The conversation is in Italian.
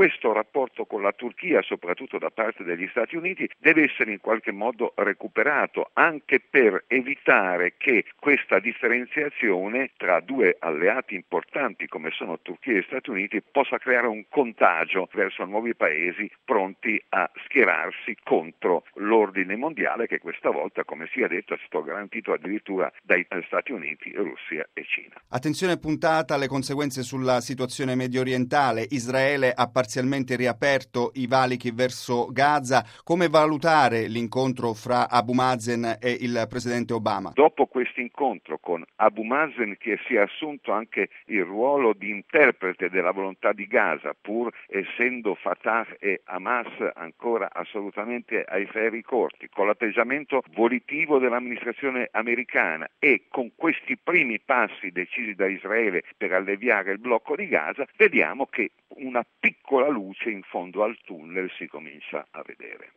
questo rapporto con la Turchia, soprattutto da parte degli Stati Uniti, deve essere in qualche modo recuperato, anche per evitare che questa differenziazione tra due alleati importanti come sono Turchia e Stati Uniti possa creare un contagio verso nuovi paesi pronti a schierarsi contro l'ordine mondiale che questa volta, come si è detto, è stato garantito addirittura dai Stati Uniti, Russia e Cina. Attenzione puntata alle conseguenze sulla situazione medio orientale. Israele ha parzialmente riaperto i valichi verso Gaza. Come valutare l'incontro fra Abu Mazen e il presidente Obama? Dopo questo incontro con Abu Mazen, che si è assunto anche il ruolo di interprete della volontà di Gaza, pur essendo Fatah e Hamas ancora assolutamente ai ferri corti, con l'atteggiamento volitivo dell'amministrazione americana e con questi primi passi decisi da Israele per alleviare il blocco di Gaza, vediamo che una piccola luce in fondo al tunnel si comincia a vedere.